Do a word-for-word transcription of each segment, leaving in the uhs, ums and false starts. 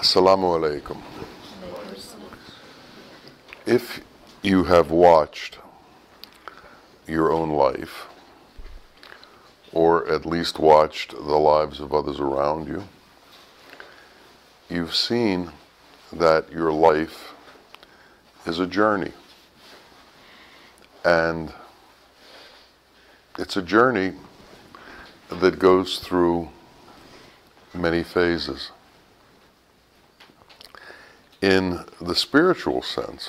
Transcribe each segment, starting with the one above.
Assalamu alaikum. If you have watched your own life, or at least watched the lives of others around you, you've seen that your life is a journey. And it's a journey that goes through many phases. In the spiritual sense,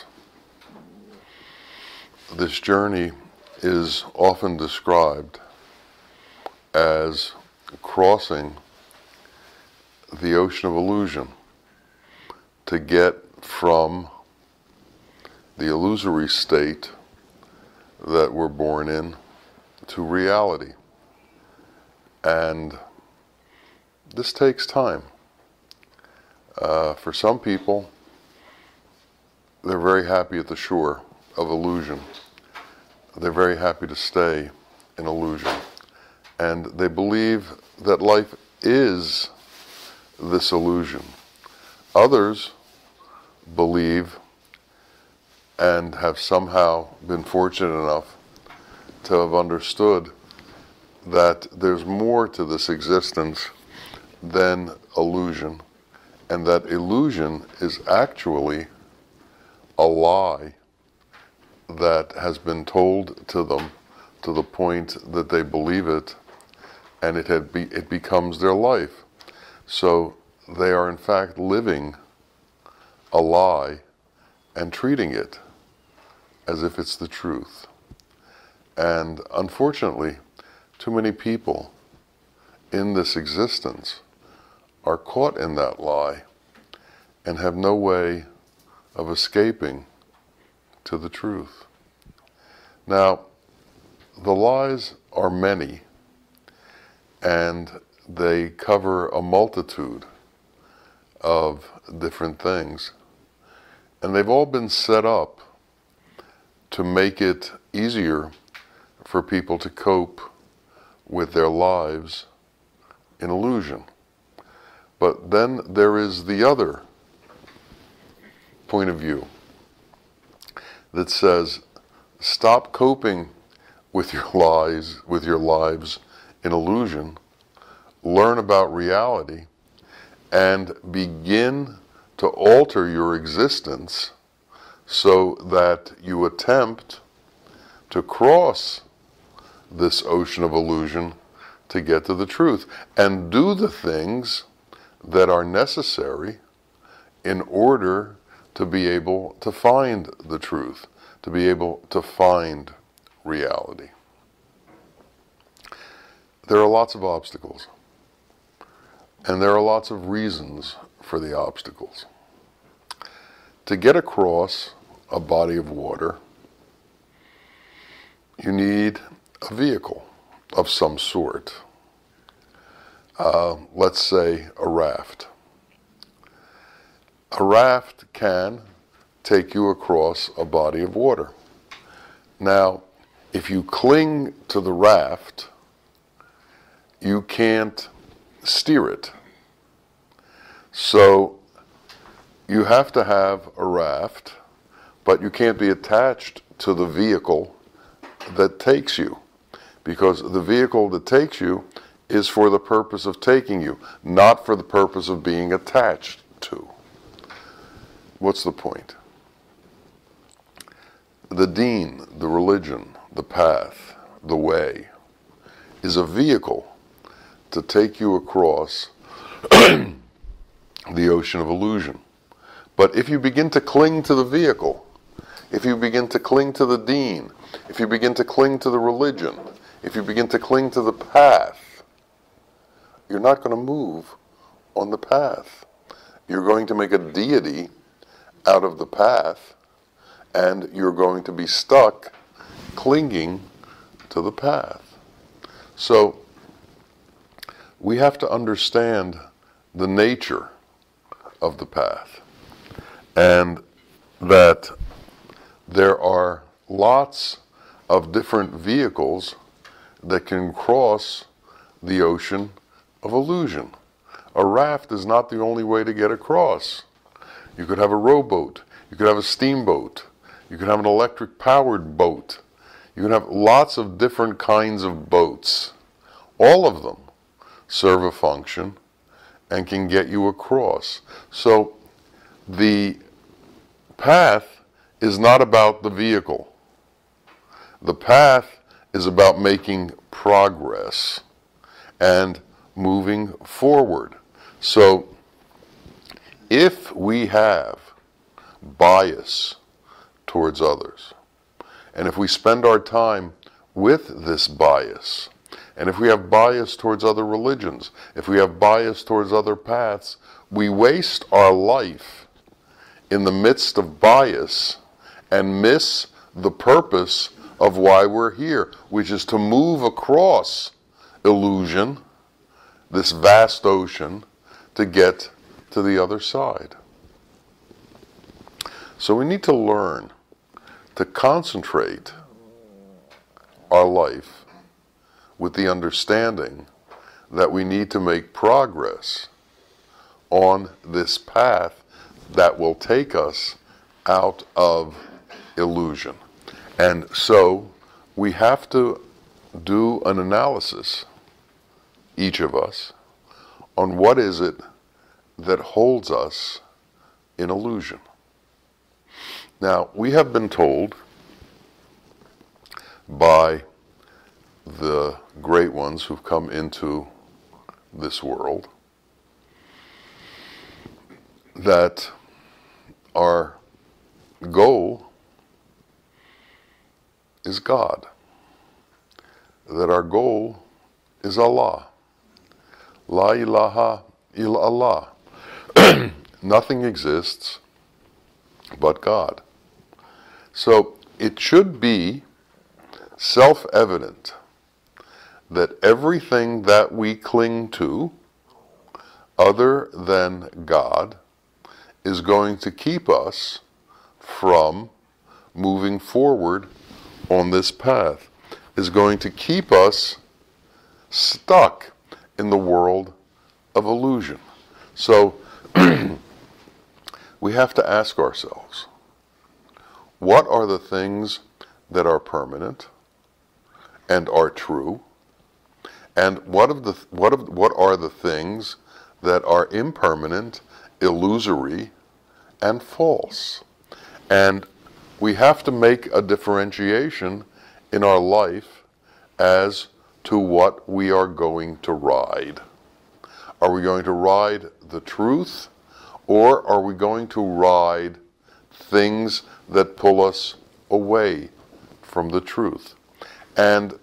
this journey is often described as crossing the ocean of illusion to get from the illusory state that we're born in to reality. And this takes time. Uh, for some people, they're very happy at the shore of illusion. They're very happy to stay in illusion. And they believe that life is this illusion. Others believe and have somehow been fortunate enough to have understood that there's more to this existence than illusion, and that illusion is actually a lie that has been told to them to the point that they believe it, and it had be, it becomes their life. So they are in fact living a lie and treating it as if it's the truth. And unfortunately, too many people in this existence are caught in that lie and have no way of escaping to the truth. Now, the lies are many, and they cover a multitude of different things. And they've all been set up to make it easier for people to cope with their lives in illusion. But then there is the other point of view that says, stop coping with your lies, with your lives in illusion, learn about reality, and begin to alter your existence so that you attempt to cross this ocean of illusion to get to the truth, and do the things that are necessary in order to be able to find the truth, to be able to find reality. There are lots of obstacles, and there are lots of reasons for the obstacles. To get across a body of water, you need a vehicle of some sort. Uh, let's say a raft. A raft can take you across a body of water. Now, if you cling to the raft, you can't steer it. So you have to have a raft, but you can't be attached to the vehicle that takes you, because the vehicle that takes you is for the purpose of taking you, not for the purpose of being attached to. What's the point? The deen, the religion, the path, the way, is a vehicle to take you across the ocean of illusion. But if you begin to cling to the vehicle, if you begin to cling to the deen, if you begin to cling to the religion, if you begin to cling to the path, you're not going to move on the path. You're going to make a deity out of the path, and you're going to be stuck clinging to the path. So we have to understand the nature of the path, and that there are lots of different vehicles that can cross the ocean of illusion. A raft is not the only way to get across. You could have a rowboat. You could have a steamboat. You could have an electric-powered boat. You can have lots of different kinds of boats. All of them serve a function and can get you across. So the path is not about the vehicle. The path is about making progress and moving forward. So if we have bias towards others, and if we spend our time with this bias, and if we have bias towards other religions, if we have bias towards other paths, we waste our life in the midst of bias and miss the purpose of why we're here, which is to move across illusion, this vast ocean, to get to the other side. So we need to learn to concentrate our life with the understanding that we need to make progress on this path that will take us out of illusion. And so we have to do an analysis, each of us, on what is it that holds us in illusion. Now, we have been told by the great ones who've come into this world that our goal is God, that our goal is Allah. La ilaha illallah. Nothing exists but God. So it should be self-evident that everything that we cling to other than God is going to keep us from moving forward on this path, is going to keep us stuck in the world of illusion. So we have to ask ourselves, what are the things that are permanent and are true? And what of the what of what are the things that are impermanent, illusory, and false? And we have to make a differentiation in our life as to what we are going to ride. Are we going to ride the truth, or are we going to ride things that pull us away from the truth? And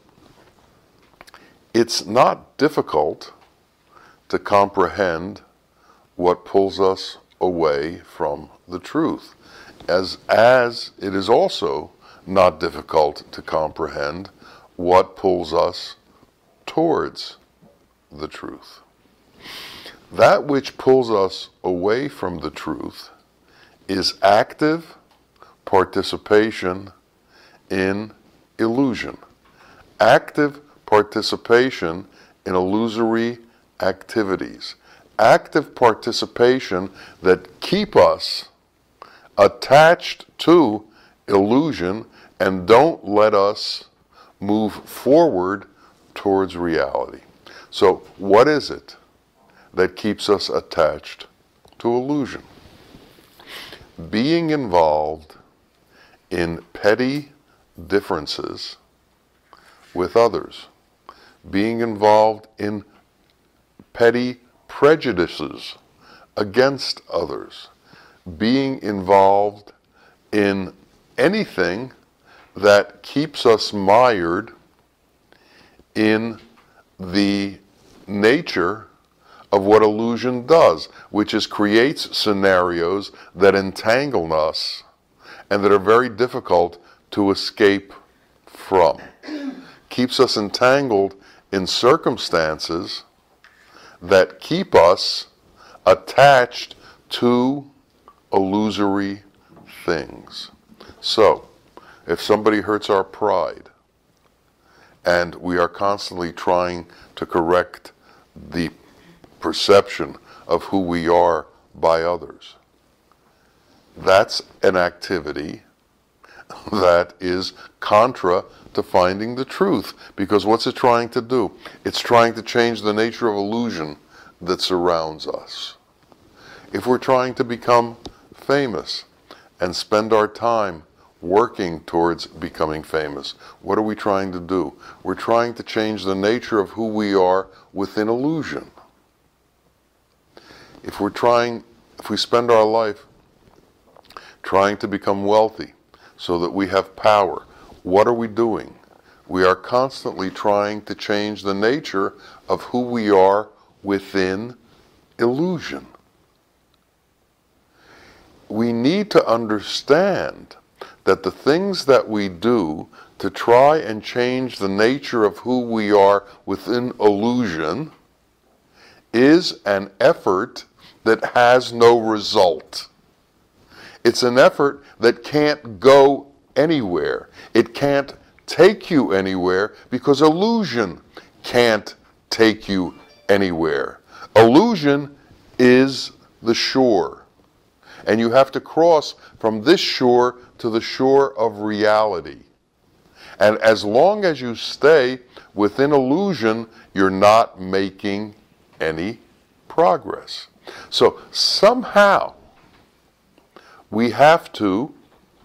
it's not difficult to comprehend what pulls us away from the truth, as, as it is also not difficult to comprehend what pulls us towards the truth. That which pulls us away from the truth is active participation in illusion, active participation in illusory activities, active participation that keep us attached to illusion and don't let us move forward towards reality. So what is it that keeps us attached to illusion? Being involved in petty differences with others, being involved in petty prejudices against others, being involved in anything that keeps us mired in the nature of what illusion does, which is creates scenarios that entangle us and that are very difficult to escape from. Keeps us entangled in circumstances that keep us attached to illusory things. So, if somebody hurts our pride, and we are constantly trying to correct the perception of who we are by others. That's an activity that is contra to finding the truth, because what's it trying to do? It's trying to change the nature of illusion that surrounds us. If we're trying to become famous and spend our time working towards becoming famous, what are we trying to do? We're trying to change the nature of who we are within illusion. If we're trying, if we spend our life trying to become wealthy so that we have power, what are we doing? We are constantly trying to change the nature of who we are within illusion. We need to understand that the things that we do to try and change the nature of who we are within illusion is an effort that has no result. It's an effort that can't go anywhere. It can't take you anywhere because illusion can't take you anywhere. Illusion is the shore. And you have to cross from this shore to the shore of reality. And as long as you stay within illusion, you're not making any progress. So somehow we have to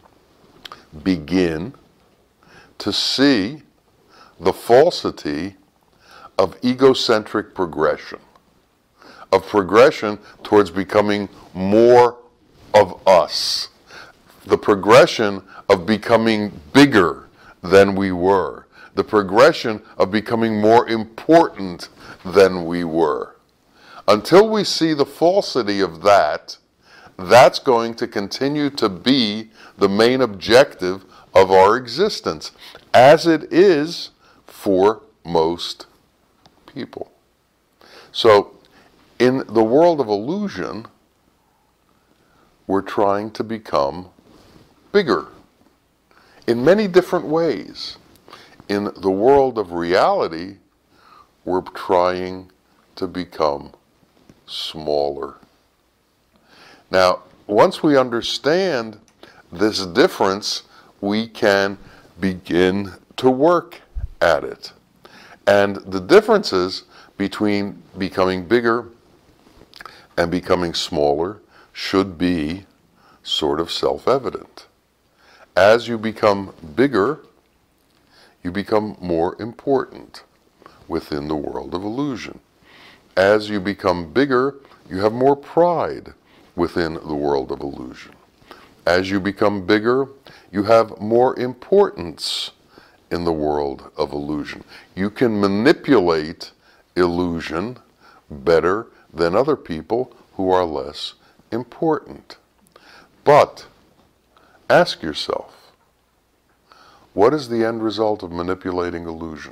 begin to see the falsity of egocentric progression, of progression towards becoming more of us, the progression of becoming bigger than we were, the progression of becoming more important than we were. Until we see the falsity of that, that's going to continue to be the main objective of our existence, as it is for most people. So, in the world of illusion, we're trying to become bigger in many different ways. In the world of reality, we're trying to become smaller. Now, once we understand this difference, we can begin to work at it. And the differences between becoming bigger and becoming smaller should be sort of self-evident. As you become bigger, you become more important within the world of illusion. As you become bigger, you have more pride within the world of illusion. As you become bigger, you have more importance in the world of illusion. You can manipulate illusion better than other people who are less important. But ask yourself, what is the end result of manipulating illusion?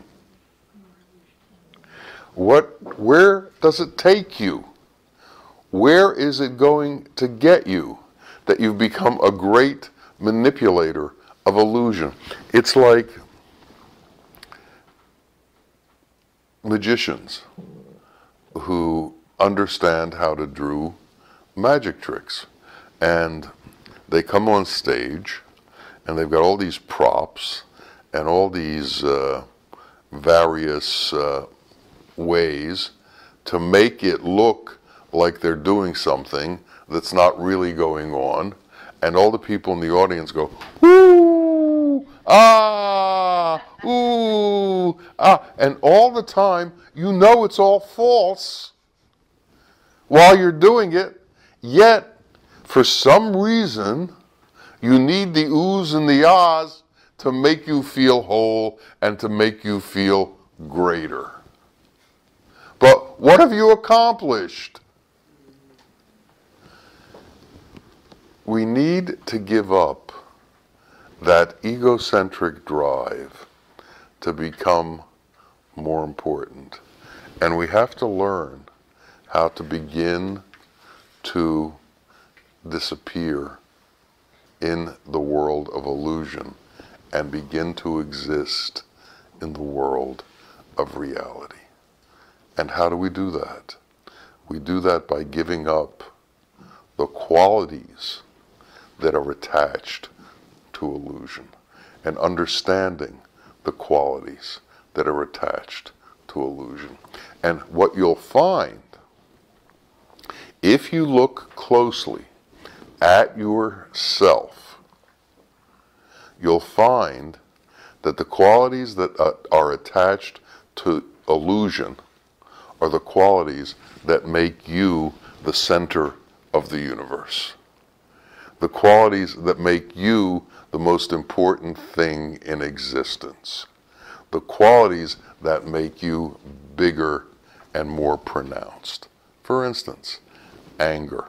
What, where does it take you? Where is it going to get you that you've become a great manipulator of illusion? It's like magicians who understand how to do magic tricks. And they come on stage and they've got all these props and all these uh, various uh, ways to make it look like they're doing something that's not really going on. And all the people in the audience go, ooh, ah, ooh, ah. And all the time, you know it's all false while you're doing it, yet for some reason, you need the oohs and the ahs to make you feel whole and to make you feel greater. But what have you accomplished? We need to give up that egocentric drive to become more important. And we have to learn how to begin to disappear in the world of illusion and begin to exist in the world of reality. And how do we do that? We do that by giving up the qualities that are attached to illusion and understanding the qualities that are attached to illusion. And what you'll find, if you look closely at yourself, you'll find that the qualities that uh, are attached to illusion are the qualities that make you the center of the universe. The qualities that make you the most important thing in existence. The qualities that make you bigger and more pronounced. For instance, anger,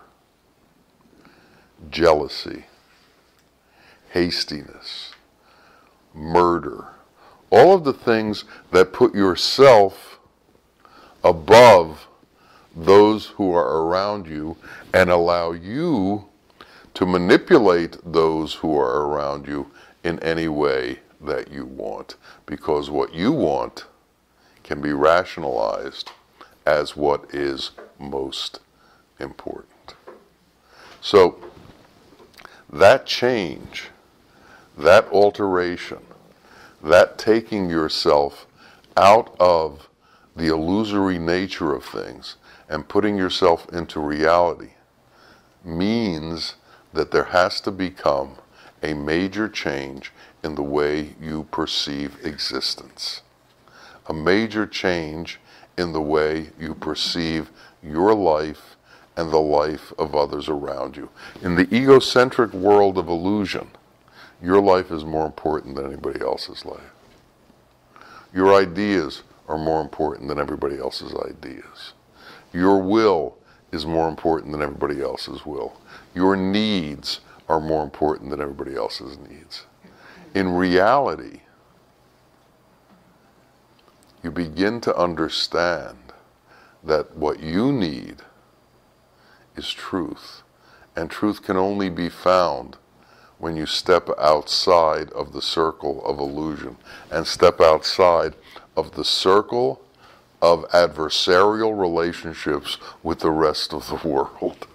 jealousy, hastiness, murder, all of the things that put yourself above those who are around you and allow you to manipulate those who are around you in any way that you want, because what you want can be rationalized as what is most important. So that change, that alteration, that taking yourself out of the illusory nature of things and putting yourself into reality means that there has to become a major change in the way you perceive existence. A major change in the way you perceive your life and the life of others around you. In the egocentric world of illusion, your life is more important than anybody else's life. Your ideas are more important than everybody else's ideas. Your will is more important than everybody else's will. Your needs are more important than everybody else's needs. In reality, you begin to understand that what you need is truth, and truth can only be found when you step outside of the circle of illusion and step outside of the circle of adversarial relationships with the rest of the world.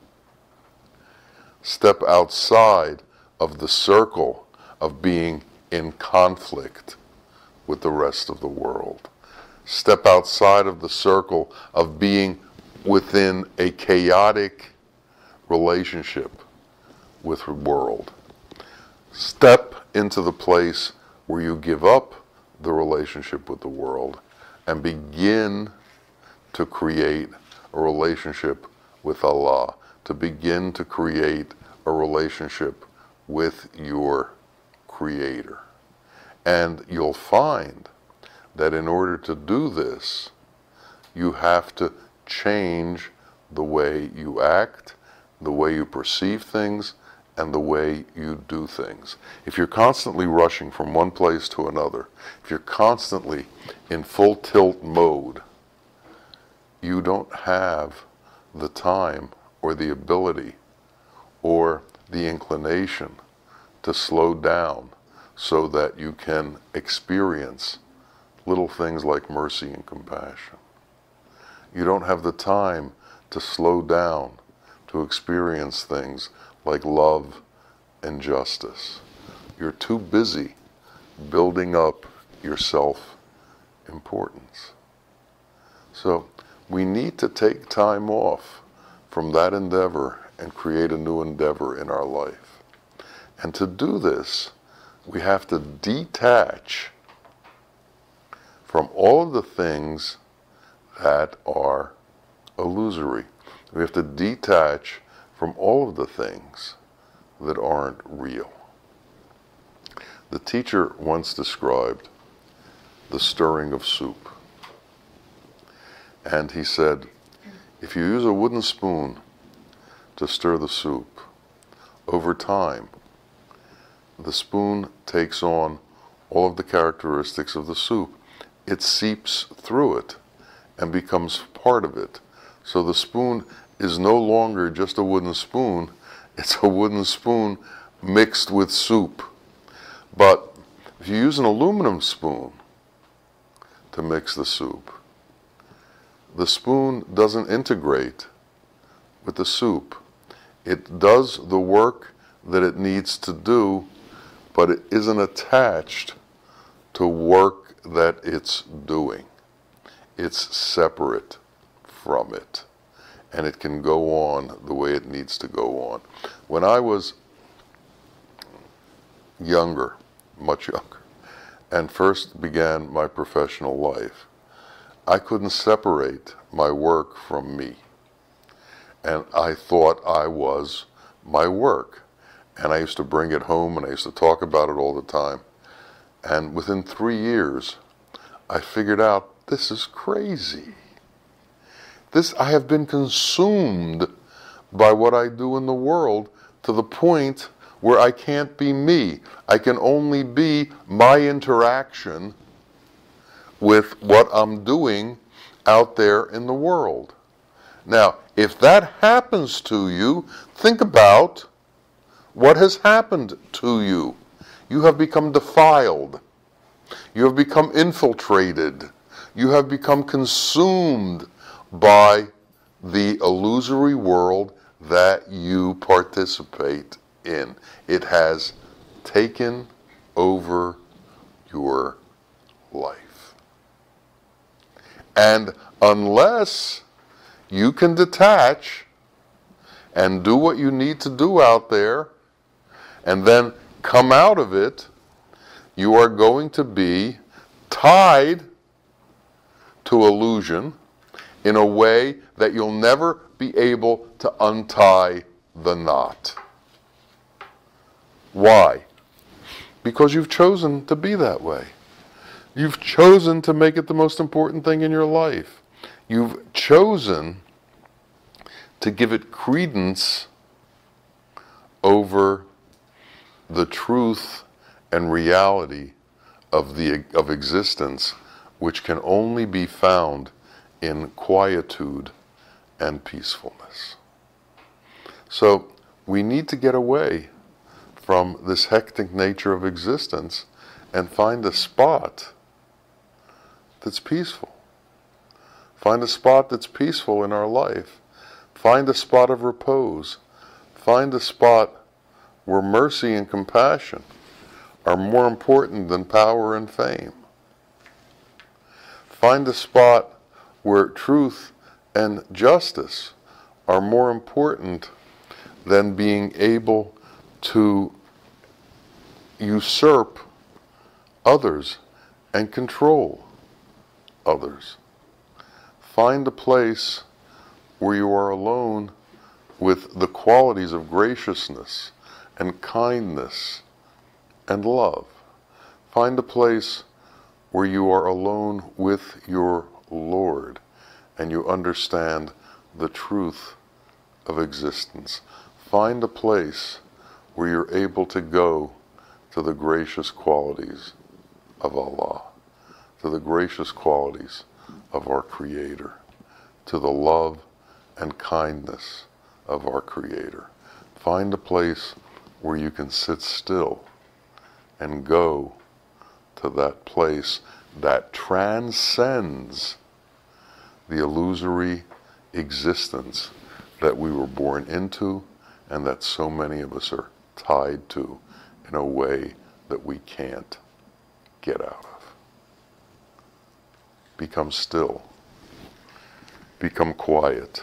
Step outside of the circle of being in conflict with the rest of the world. Step outside of the circle of being within a chaotic relationship with the world. Step into the place where you give up the relationship with the world and begin to create a relationship with Allah, to begin to create a relationship with your Creator. And you'll find that in order to do this, you have to change the way you act, the way you perceive things, and the way you do things. If you're constantly rushing from one place to another, if you're constantly in full tilt mode, you don't have the time or the ability or the inclination to slow down so that you can experience little things like mercy and compassion. You don't have the time to slow down to experience things like love and justice. You're too busy building up your self-importance. So we need to take time off from that endeavor and create a new endeavor in our life. And to do this, we have to detach from all of the things that are illusory. We have to detach from all of the things that aren't real. The teacher once described the stirring of soup. And he said, if you use a wooden spoon to stir the soup, over time, the spoon takes on all of the characteristics of the soup. It seeps through it and becomes part of it. So the spoon is no longer just a wooden spoon, it's a wooden spoon mixed with soup. But if you use an aluminum spoon to mix the soup, the spoon doesn't integrate with the soup. It does the work that it needs to do, but it isn't attached to work that it's doing. It's separate from it, and it can go on the way it needs to go on. When I was younger, much younger, and first began my professional life, I couldn't separate my work from me. And I thought I was my work. And I used to bring it home and I used to talk about it all the time. And within three years, I figured out this is crazy. This, I have been consumed by what I do in the world to the point where I can't be me. I can only be my interaction with what I'm doing out there in the world. Now, if that happens to you, think about what has happened to you. You have become defiled. You have become infiltrated. You have become consumed by the illusory world that you participate in. It has taken over your life. And unless you can detach and do what you need to do out there and then come out of it, you are going to be tied to illusion in a way that you'll never be able to untie the knot. Why? Because you've chosen to be that way. You've chosen to make it the most important thing in your life. You've chosen to give it credence over the truth and reality of the of existence, which can only be found in quietude and peacefulness. So we need to get away from this hectic nature of existence and find a spot that's peaceful. Find a spot that's peaceful in our life. Find a spot of repose. Find a spot where mercy and compassion are more important than power and fame. Find a spot where truth and justice are more important than being able to usurp others and control others. Find a place where you are alone with the qualities of graciousness and kindness and love. Find a place where you are alone with your Lord and you understand the truth of existence. Find a place where you're able to go to the gracious qualities of Allah, to the gracious qualities of our Creator, to the love and kindness of our Creator. Find a place where you can sit still and go to that place that transcends the illusory existence that we were born into and that so many of us are tied to in a way that we can't get out of. Become still. Become quiet.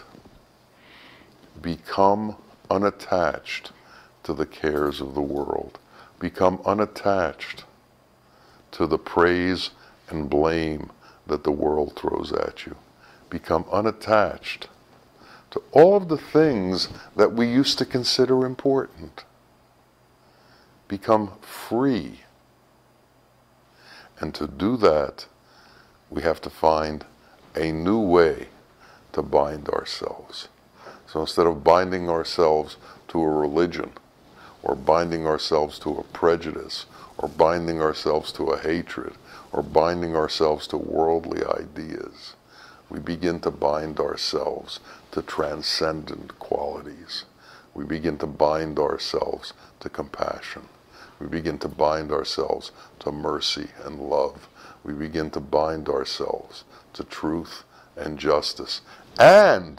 Become unattached to the cares of the world. Become unattached to the praise and blame that the world throws at you. Become unattached to all of the things that we used to consider important. Become free. And to do that, we have to find a new way to bind ourselves. So instead of binding ourselves to a religion, or binding ourselves to a prejudice, or binding ourselves to a hatred, or binding ourselves to worldly ideas, we begin to bind ourselves to transcendent qualities. We begin to bind ourselves to compassion. We begin to bind ourselves to mercy and love. We begin to bind ourselves to truth and justice. And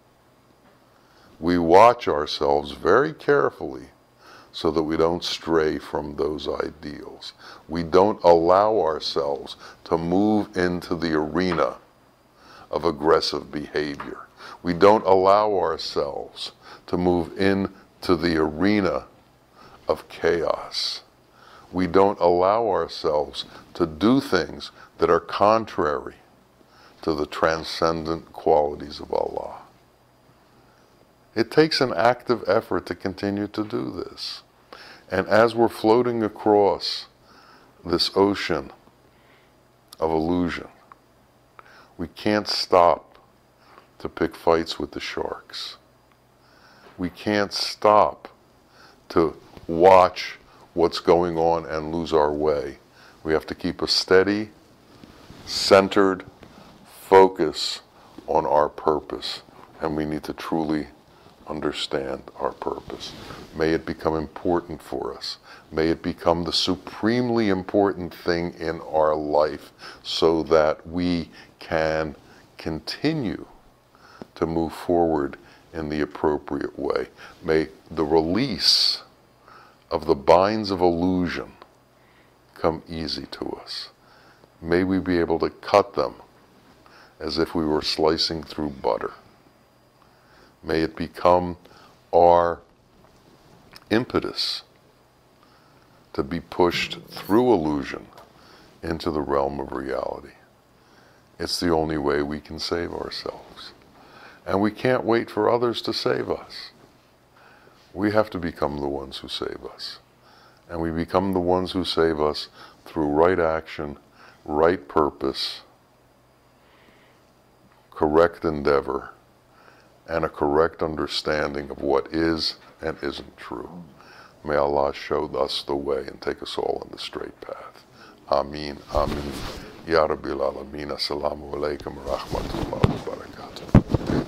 we watch ourselves very carefully so that we don't stray from those ideals. We don't allow ourselves to move into the arena of aggressive behavior. We don't allow ourselves to move into the arena of chaos. We don't allow ourselves to do things that are contrary to the transcendent qualities of Allah. It takes an active effort to continue to do this. And as we're floating across this ocean of illusion, we can't stop to pick fights with the sharks. We can't stop to watch what's going on and lose our way. We have to keep a steady, centered focus on our purpose, and we need to truly understand our purpose. May it become important for us. May it become the supremely important thing in our life so that we can continue to move forward in the appropriate way. May the release of the binds of illusion come easy to us. May we be able to cut them as if we were slicing through butter. May it become our impetus to be pushed through illusion into the realm of reality. It's the only way we can save ourselves. And we can't wait for others to save us. We have to become the ones who save us. And we become the ones who save us through right action, right purpose, correct endeavor, and a correct understanding of what is and isn't true. May Allah show us the way and take us all on the straight path. Ameen, Ameen. Ya Rabbil Alameen. Assalamu alaikum wa rahmatullahi wa barakatuh.